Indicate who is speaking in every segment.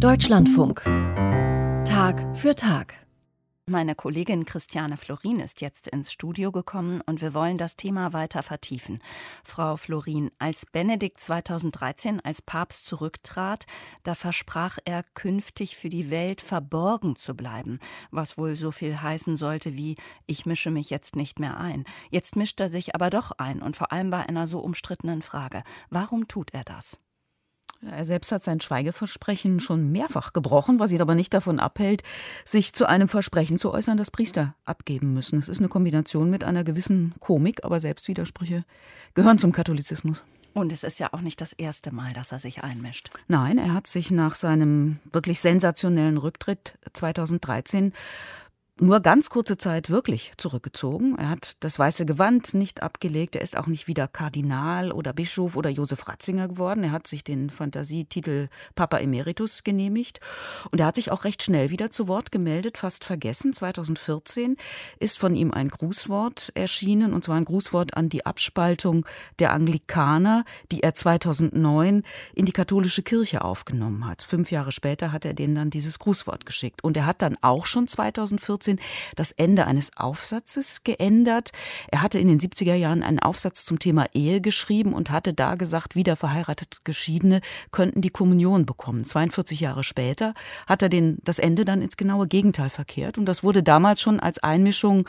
Speaker 1: Deutschlandfunk. Tag für Tag.
Speaker 2: Meine Kollegin Christiane Florin ist jetzt ins Studio gekommen und wir wollen das Thema weiter vertiefen. Frau Florin, als Benedikt 2013 als Papst zurücktrat, da versprach er, künftig für die Welt verborgen zu bleiben, was wohl so viel heißen sollte wie: Ich mische mich jetzt nicht mehr ein. Jetzt mischt er sich aber doch ein und vor allem bei einer so umstrittenen Frage. Warum tut er das?
Speaker 3: Er selbst hat sein Schweigeversprechen schon mehrfach gebrochen, was ihn aber nicht davon abhält, sich zu einem Versprechen zu äußern, das Priester abgeben müssen. Es ist eine Kombination mit einer gewissen Komik, aber Selbstwidersprüche gehören zum Katholizismus.
Speaker 2: Und es ist ja auch nicht das erste Mal, dass er sich einmischt.
Speaker 3: Nein, er hat sich nach seinem wirklich sensationellen Rücktritt 2013 nur ganz kurze Zeit wirklich zurückgezogen. Er hat das weiße Gewand nicht abgelegt. Er ist auch nicht wieder Kardinal oder Bischof oder Josef Ratzinger geworden. Er hat sich den Fantasietitel Papa Emeritus genehmigt. Und er hat sich auch recht schnell wieder zu Wort gemeldet, fast vergessen. 2014 ist von ihm ein Grußwort erschienen, und zwar ein Grußwort an die Abspaltung der Anglikaner, die er 2009 in die katholische Kirche aufgenommen hat. 5 Jahre später hat er denen dann dieses Grußwort geschickt. Und er hat dann auch schon 2014 das Ende eines Aufsatzes geändert. Er hatte in den 70er Jahren einen Aufsatz zum Thema Ehe geschrieben und hatte da gesagt, wieder verheiratete Geschiedene könnten die Kommunion bekommen. 42 Jahre später hat er das Ende dann ins genaue Gegenteil verkehrt. Und das wurde damals schon als Einmischung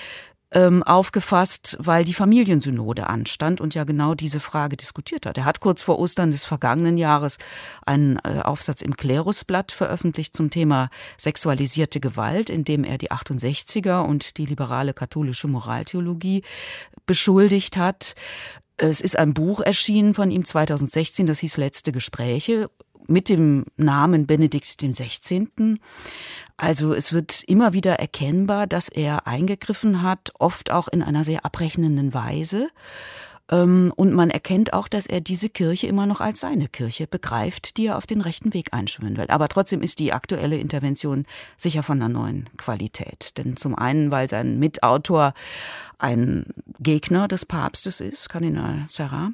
Speaker 3: aufgefasst, weil die Familiensynode anstand und ja genau diese Frage diskutiert hat. Er hat kurz vor Ostern des vergangenen Jahres einen Aufsatz im Klerusblatt veröffentlicht zum Thema sexualisierte Gewalt, in dem er die 68er und die liberale katholische Moraltheologie beschuldigt hat. Es ist ein Buch erschienen von ihm 2016, das hieß Letzte Gespräche, mit dem Namen Benedikt XVI. Also es wird immer wieder erkennbar, dass er eingegriffen hat, oft auch in einer sehr abrechnenden Weise. Und man erkennt auch, dass er diese Kirche immer noch als seine Kirche begreift, die er auf den rechten Weg einschwören will. Aber trotzdem ist die aktuelle Intervention sicher von einer neuen Qualität. Denn zum einen, weil sein Mitautor ein Gegner des Papstes ist, Kardinal Sarah.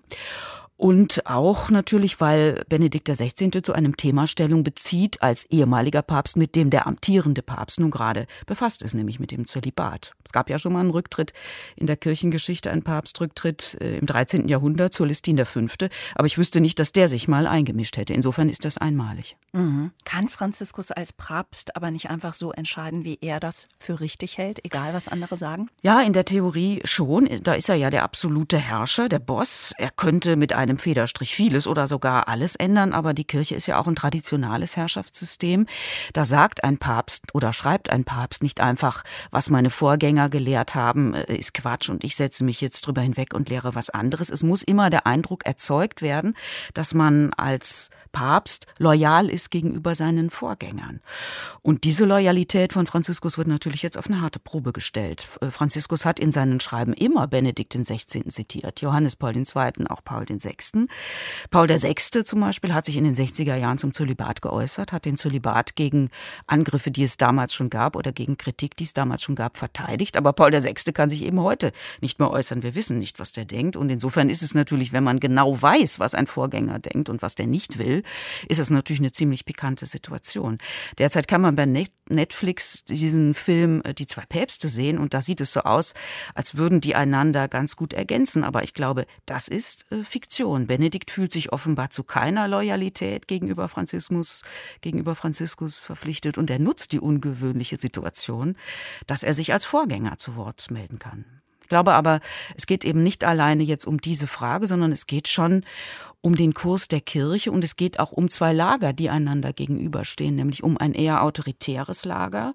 Speaker 3: Und auch natürlich, weil Benedikt XVI. Zu einem Thema Stellung bezieht als ehemaliger Papst, mit dem der amtierende Papst nun gerade befasst ist, nämlich mit dem Zölibat. Es gab ja schon mal einen Rücktritt in der Kirchengeschichte, einen Papstrücktritt im 13. Jahrhundert, Celestin V., aber ich wüsste nicht, dass der sich mal eingemischt hätte. Insofern ist das einmalig.
Speaker 2: Mhm. Kann Franziskus als Papst aber nicht einfach so entscheiden, wie er das für richtig hält, egal was andere sagen?
Speaker 3: Ja, in der Theorie schon. Da ist er ja der absolute Herrscher, der Boss. Er könnte mit einem Federstrich vieles oder sogar alles ändern, aber die Kirche ist ja auch ein traditionales Herrschaftssystem. Da sagt ein Papst oder schreibt ein Papst nicht einfach, was meine Vorgänger gelehrt haben, ist Quatsch und ich setze mich jetzt drüber hinweg und lehre was anderes. Es muss immer der Eindruck erzeugt werden, dass man als Papst loyal ist gegenüber seinen Vorgängern. Und diese Loyalität von Franziskus wird natürlich jetzt auf eine harte Probe gestellt. Franziskus hat in seinen Schreiben immer Benedikt XVI. Zitiert, Johannes Paul II., auch Paul VI. Paul VI. Zum Beispiel hat sich in den 60er Jahren zum Zölibat geäußert, hat den Zölibat gegen Angriffe, die es damals schon gab, oder gegen Kritik, die es damals schon gab, verteidigt. Aber Paul VI. Kann sich eben heute nicht mehr äußern. Wir wissen nicht, was der denkt. Und insofern ist es natürlich, wenn man genau weiß, was ein Vorgänger denkt und was der nicht will, ist es natürlich eine ziemlich pikante Situation. Derzeit kann man bei Netflix diesen Film Die zwei Päpste sehen und da sieht es so aus, als würden die einander ganz gut ergänzen. Aber ich glaube, das ist Fiktion. Benedikt fühlt sich offenbar zu keiner Loyalität gegenüber Franziskus verpflichtet und er nutzt die ungewöhnliche Situation, dass er sich als Vorgänger zu Wort melden kann. Ich glaube aber, es geht eben nicht alleine jetzt um diese Frage, sondern es geht schon um den Kurs der Kirche und es geht auch um zwei Lager, die einander gegenüberstehen, nämlich um ein eher autoritäres Lager,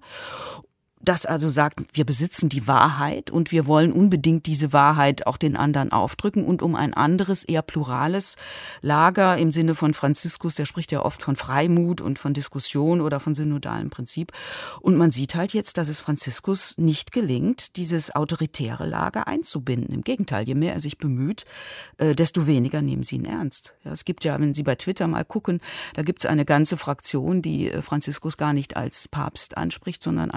Speaker 3: das also sagt, wir besitzen die Wahrheit und wir wollen unbedingt diese Wahrheit auch den anderen aufdrücken, und um ein anderes, eher plurales Lager im Sinne von Franziskus, der spricht ja oft von Freimut und von Diskussion oder von synodalem Prinzip. Und man sieht halt jetzt, dass es Franziskus nicht gelingt, dieses autoritäre Lager einzubinden. Im Gegenteil, je mehr er sich bemüht, desto weniger nehmen sie ihn ernst. Ja, es gibt ja, wenn Sie bei Twitter mal gucken, da gibt es eine ganze Fraktion, die Franziskus gar nicht als Papst anspricht, sondern einfach ihn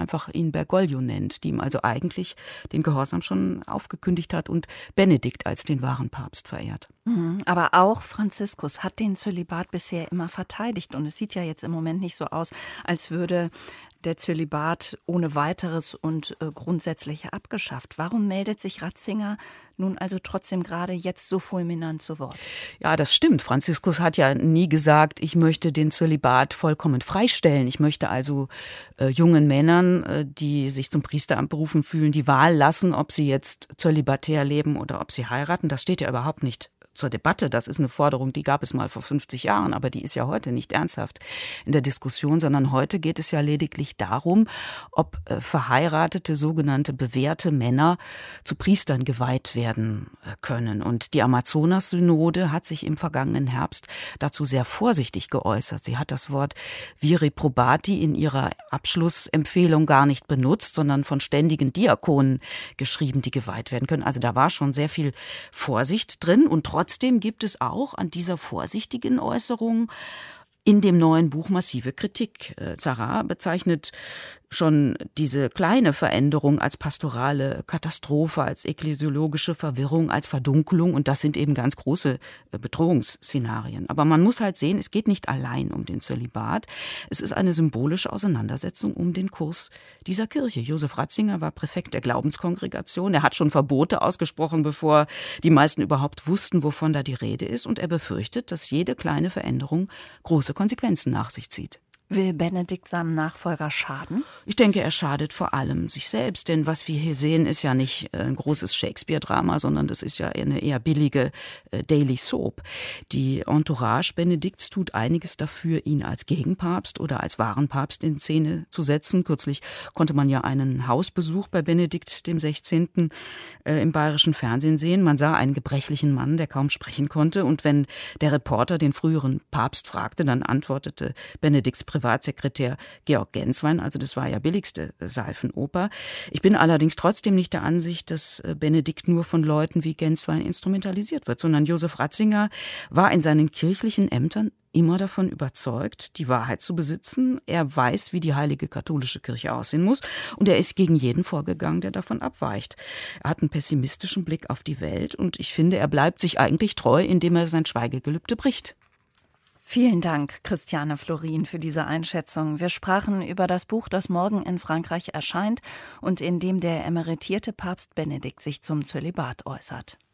Speaker 3: Bergoglio nennt, die ihm also eigentlich den Gehorsam schon aufgekündigt hat und Benedikt als den wahren Papst verehrt.
Speaker 2: Aber auch Franziskus hat den Zölibat bisher immer verteidigt. Und es sieht ja jetzt im Moment nicht so aus, als würde der Zölibat ohne weiteres und grundsätzlich abgeschafft. Warum meldet sich Ratzinger nun also trotzdem gerade jetzt so fulminant zu Wort?
Speaker 3: Ja, das stimmt. Franziskus hat ja nie gesagt, ich möchte den Zölibat vollkommen freistellen. Ich möchte also jungen Männern, die sich zum Priesteramt berufen fühlen, die Wahl lassen, ob sie jetzt zölibatär leben oder ob sie heiraten. Das steht ja überhaupt nicht zur Debatte. Das ist eine Forderung, die gab es mal vor 50 Jahren, aber die ist ja heute nicht ernsthaft in der Diskussion, sondern heute geht es ja lediglich darum, ob verheiratete, sogenannte bewährte Männer zu Priestern geweiht werden können. Und die Amazonas-Synode hat sich im vergangenen Herbst dazu sehr vorsichtig geäußert. Sie hat das Wort viri probati in ihrer Abschlussempfehlung gar nicht benutzt, sondern von ständigen Diakonen geschrieben, die geweiht werden können. Also da war schon sehr viel Vorsicht drin und trotzdem gibt es auch an dieser vorsichtigen Äußerung in dem neuen Buch massive Kritik. Zara bezeichnet schon diese kleine Veränderung als pastorale Katastrophe, als ekklesiologische Verwirrung, als Verdunkelung. Und das sind eben ganz große Bedrohungsszenarien. Aber man muss halt sehen, es geht nicht allein um den Zölibat. Es ist eine symbolische Auseinandersetzung um den Kurs dieser Kirche. Josef Ratzinger war Präfekt der Glaubenskongregation. Er hat schon Verbote ausgesprochen, bevor die meisten überhaupt wussten, wovon da die Rede ist. Und er befürchtet, dass jede kleine Veränderung große Konsequenzen nach sich zieht.
Speaker 2: Will Benedikt seinem Nachfolger schaden?
Speaker 3: Ich denke, er schadet vor allem sich selbst, denn was wir hier sehen, ist ja nicht ein großes Shakespeare-Drama, sondern das ist ja eine eher billige Daily Soap. Die Entourage Benedikts tut einiges dafür, ihn als Gegenpapst oder als wahren Papst in Szene zu setzen. Kürzlich konnte man ja einen Hausbesuch bei Benedikt dem 16. Im bayerischen Fernsehen sehen. Man sah einen gebrechlichen Mann, der kaum sprechen konnte, und wenn der Reporter den früheren Papst fragte, dann antwortete Benedikts Privatsekretär Georg Genswein, also das war ja billigste Seifenoper. Ich bin allerdings trotzdem nicht der Ansicht, dass Benedikt nur von Leuten wie Genswein instrumentalisiert wird, sondern Josef Ratzinger war in seinen kirchlichen Ämtern immer davon überzeugt, die Wahrheit zu besitzen. Er weiß, wie die heilige katholische Kirche aussehen muss, und er ist gegen jeden vorgegangen, der davon abweicht. Er hat einen pessimistischen Blick auf die Welt und ich finde, er bleibt sich eigentlich treu, indem er sein Schweigegelübde bricht.
Speaker 2: Vielen Dank, Christiane Florin, für diese Einschätzung. Wir sprachen über das Buch, das morgen in Frankreich erscheint und in dem der emeritierte Papst Benedikt sich zum Zölibat äußert.